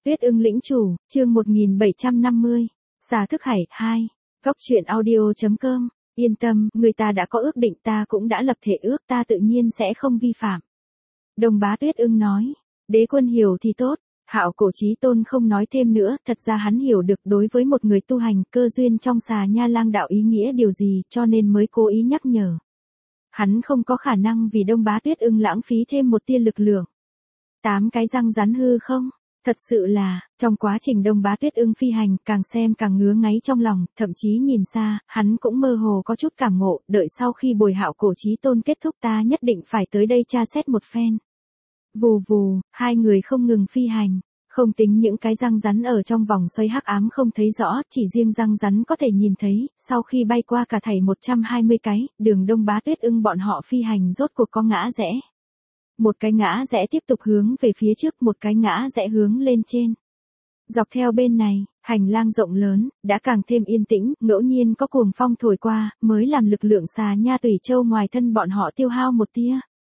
Tuyết ưng lĩnh chủ, chương 1750. Xà thức hải 2. Góc truyện audio.com. Yên tâm, người ta đã có ước định, ta cũng đã lập thể ước, ta tự nhiên sẽ không vi phạm. Đông Bá Tuyết ưng nói. Đế quân hiểu thì tốt. Hạo Cổ Chí Tôn không nói thêm nữa, thật ra hắn hiểu được đối với một người tu hành cơ duyên trong xà nha lang đạo ý nghĩa điều gì, cho nên mới cố ý nhắc nhở. Hắn không có khả năng vì Đông Bá Tuyết ưng lãng phí thêm một tia lực lượng. 8 cái răng rắn hư không? Thật sự là, trong quá trình Đông Bá Tuyết ưng phi hành, càng xem càng ngứa ngáy trong lòng, thậm chí nhìn xa, hắn cũng mơ hồ có chút cảm ngộ, đợi sau khi buổi Hạo Cổ Chí Tôn kết thúc ta nhất định phải tới đây tra xét một phen. Vù vù, hai người không ngừng phi hành, không tính những cái răng rắn ở trong vòng xoay hắc ám không thấy rõ, chỉ riêng răng rắn có thể nhìn thấy, sau khi bay qua cả thảy 120 cái, đường Đông Bá Tuyết ưng bọn họ phi hành rốt cuộc có ngã rẽ. Một cái ngã rẽ tiếp tục hướng về phía trước, một cái ngã rẽ hướng lên trên. Dọc theo bên này, hành lang rộng lớn, đã càng thêm yên tĩnh, ngẫu nhiên có cuồng phong thổi qua, mới làm lực lượng xà nha tùy châu ngoài thân bọn họ tiêu hao một tia.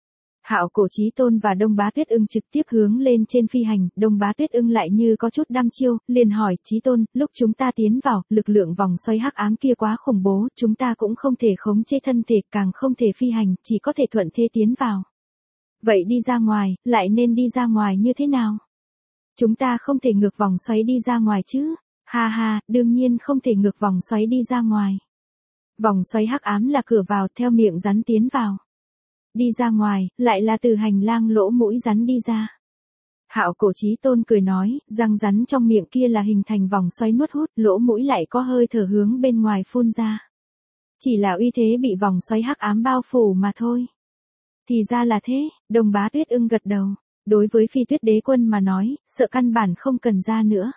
Hạo Cổ Chí Tôn và Đông Bá Tuyết ưng trực tiếp hướng lên trên phi hành, Đông Bá Tuyết ưng lại như có chút đăm chiêu, liền hỏi, Chí Tôn, lúc chúng ta tiến vào, lực lượng vòng xoay hắc ám kia quá khủng bố, chúng ta cũng không thể khống chế thân thể, càng không thể phi hành, chỉ có thể thuận thế tiến vào. Vậy đi ra ngoài, lại nên đi ra ngoài như thế nào? Chúng ta không thể ngược vòng xoáy đi ra ngoài chứ? Ha ha, đương nhiên không thể ngược vòng xoáy đi ra ngoài. Vòng xoáy hắc ám là cửa vào, theo miệng rắn tiến vào. Đi ra ngoài, lại là từ hành lang lỗ mũi rắn đi ra. Hạo Cổ Chí Tôn cười nói, răng rắn trong miệng kia là hình thành vòng xoáy nuốt hút, lỗ mũi lại có hơi thở hướng bên ngoài phun ra. Chỉ là uy thế bị vòng xoáy hắc ám bao phủ mà thôi. Thì ra là thế, Đông Bá Tuyết ưng gật đầu. Đối với Phi Tuyết Đế quân mà nói, sợ căn bản không cần ra nữa.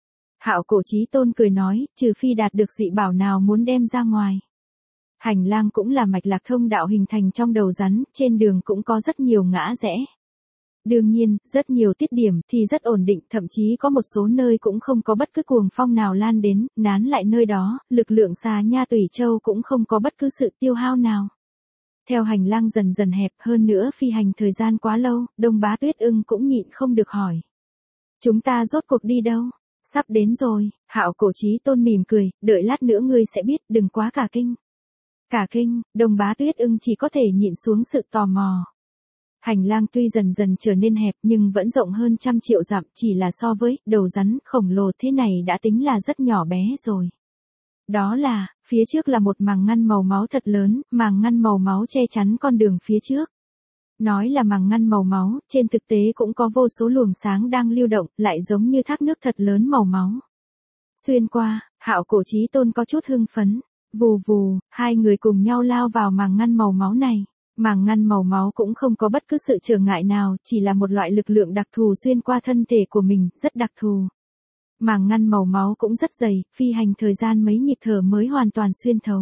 Hạo Cổ Chí Tôn cười nói, trừ phi đạt được dị bảo nào muốn đem ra ngoài. Hành lang cũng là mạch lạc thông đạo hình thành trong đầu rắn, trên đường cũng có rất nhiều ngã rẽ. Đương nhiên, rất nhiều tiết điểm thì rất ổn định, thậm chí có một số nơi cũng không có bất cứ cuồng phong nào lan đến, nán lại nơi đó, lực lượng xà nha tùy châu cũng không có bất cứ sự tiêu hao nào. Theo hành lang dần dần hẹp hơn nữa phi hành thời gian quá lâu, Đông Bá Tuyết ưng cũng nhịn không được hỏi. Chúng ta rốt cuộc đi đâu? Sắp đến rồi, Hạo Cổ Chí Tôn mỉm cười, đợi lát nữa ngươi sẽ biết, đừng quá cả kinh. Cả kinh, Đông Bá Tuyết ưng chỉ có thể nhịn xuống sự tò mò. Hành lang tuy dần dần trở nên hẹp nhưng vẫn rộng hơn 100 triệu dặm, chỉ là so với đầu rắn khổng lồ thế này đã tính là rất nhỏ bé rồi. Đó là, phía trước là một màng ngăn màu máu thật lớn, màng ngăn màu máu che chắn con đường phía trước. Nói là màng ngăn màu máu, trên thực tế cũng có vô số luồng sáng đang lưu động, lại giống như thác nước thật lớn màu máu. Xuyên qua, Hạo Cổ Chí Tôn có chút hưng phấn. Vù vù, hai người cùng nhau lao vào màng ngăn màu máu này. Màng ngăn màu máu cũng không có bất cứ sự trở ngại nào, chỉ là một loại lực lượng đặc thù xuyên qua thân thể của mình, rất đặc thù. Màng ngăn màu máu cũng rất dày, phi hành thời gian mấy nhịp thở mới hoàn toàn xuyên thấu.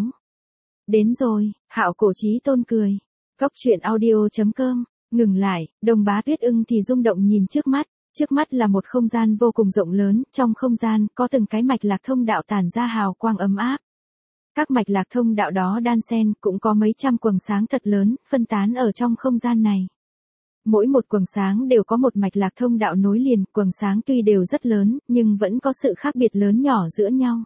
Đến rồi, Hạo Cổ Chí Tôn cười. Góc truyện audio.com, ngừng lại, Đông Bá Tuyết ưng thì rung động nhìn trước mắt. Trước mắt là một không gian vô cùng rộng lớn, trong không gian có từng cái mạch lạc thông đạo tản ra hào quang ấm áp. Các mạch lạc thông đạo đó đan xen, cũng có mấy trăm quầng sáng thật lớn, phân tán ở trong không gian này. Mỗi một quầng sáng đều có một mạch lạc thông đạo nối liền, quầng sáng tuy đều rất lớn, nhưng vẫn có sự khác biệt lớn nhỏ giữa nhau.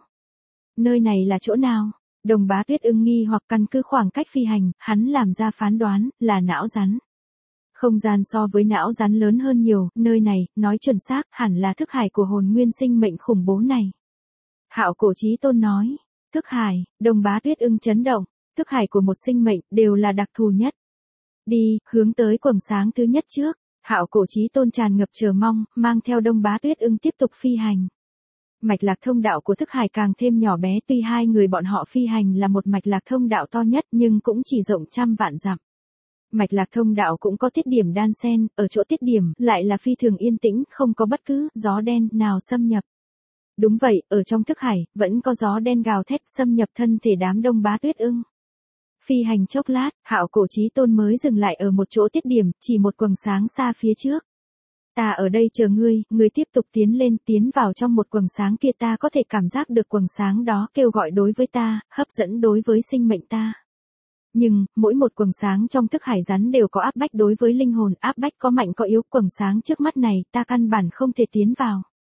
Nơi này là chỗ nào? Đông Bá Tuyết ưng nghi hoặc căn cứ khoảng cách phi hành, hắn làm ra phán đoán, là não rắn. Không gian so với não rắn lớn hơn nhiều, nơi này, nói chuẩn xác, hẳn là thức hải của hồn nguyên sinh mệnh khủng bố này. Hạo Cổ Chí Tôn nói. Thức hải, Đông Bá Tuyết ưng chấn động, thức hải của một sinh mệnh đều là đặc thù nhất. Đi, hướng tới quầng sáng thứ nhất trước, Hạo Cổ Chí Tôn tràn ngập chờ mong, mang theo Đông Bá Tuyết ưng tiếp tục phi hành. Mạch lạc thông đạo của thức hải càng thêm nhỏ bé, tuy hai người bọn họ phi hành là một mạch lạc thông đạo to nhất nhưng cũng chỉ rộng 100 vạn dặm. Mạch lạc thông đạo cũng có tiết điểm đan xen, ở chỗ tiết điểm lại là phi thường yên tĩnh, không có bất cứ gió đen nào xâm nhập. Đúng vậy, ở trong thức hải, vẫn có gió đen gào thét xâm nhập thân thể đám Đông Bá Tuyết ưng. Phi hành chốc lát, Hạo Cổ Chí Tôn mới dừng lại ở một chỗ tiết điểm, chỉ một quầng sáng xa phía trước. Ta ở đây chờ ngươi, ngươi tiếp tục tiến vào trong một quầng sáng kia, ta có thể cảm giác được quầng sáng đó kêu gọi đối với ta, hấp dẫn đối với sinh mệnh ta. Nhưng, mỗi một quầng sáng trong thức hải rắn đều có áp bách đối với linh hồn, áp bách có mạnh có yếu, quầng sáng trước mắt này, ta căn bản không thể tiến vào.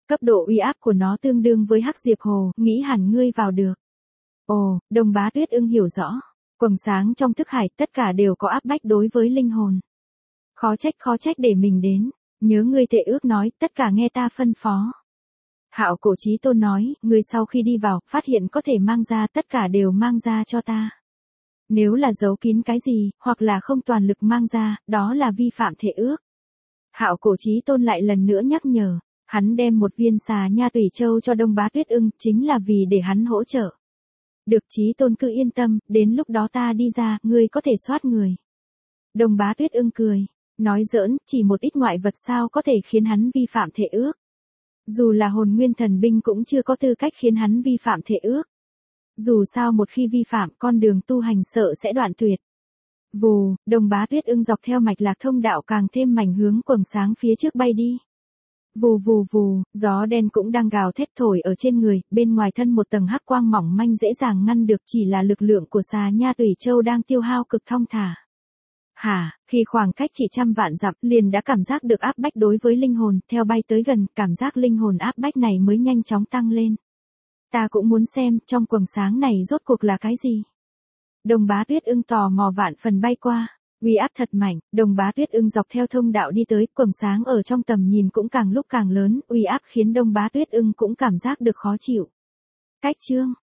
Cấp độ uy áp của nó tương đương với Hắc Diệp Hồ, nghĩ hẳn ngươi vào được. Ồ, Đông Bá Tuyết Ưng hiểu rõ. Quầng sáng trong thức hải tất cả đều có áp bách đối với linh hồn. Khó trách để mình đến. Nhớ ngươi thệ ước nói, tất cả nghe ta phân phó. Hạo Cổ Chí Tôn nói, ngươi sau khi đi vào, phát hiện có thể mang ra, tất cả đều mang ra cho ta. Nếu là giấu kín cái gì, hoặc là không toàn lực mang ra, đó là vi phạm thệ ước. Hạo Cổ Chí Tôn lại lần nữa nhắc nhở, hắn đem một viên xà nha tùy châu cho Đông Bá Tuyết Ưng, chính là vì để hắn hỗ trợ. Được Chí Tôn cứ yên tâm, đến lúc đó ta đi ra, ngươi có thể soát người. Đông Bá Tuyết Ưng cười, nói giỡn, chỉ một ít ngoại vật sao có thể khiến hắn vi phạm thệ ước. Dù là hồn nguyên thần binh cũng chưa có tư cách khiến hắn vi phạm thệ ước. Dù sao một khi vi phạm, con đường tu hành sợ sẽ đoạn tuyệt. Vù, Đông Bá Tuyết Ưng dọc theo mạch lạc thông đạo càng thêm mảnh hướng quầng sáng phía trước bay đi. Vù vù vù, gió đen cũng đang gào thét thổi ở trên người, bên ngoài thân một tầng hắc quang mỏng manh dễ dàng ngăn được, chỉ là lực lượng của xà nha tùy châu đang tiêu hao cực thong thả. Khi khoảng cách chỉ trăm vạn dặm, liền đã cảm giác được áp bách đối với linh hồn, theo bay tới gần, cảm giác linh hồn áp bách này mới nhanh chóng tăng lên. Ta cũng muốn xem, trong quầng sáng này rốt cuộc là cái gì? Đông Bá Tuyết Ưng tò mò vạn phần bay qua, uy áp thật mạnh, Đông Bá Tuyết Ưng dọc theo thông đạo đi tới, quầng sáng ở trong tầm nhìn cũng càng lúc càng lớn, uy áp khiến Đông Bá Tuyết Ưng cũng cảm giác được khó chịu. Cách chương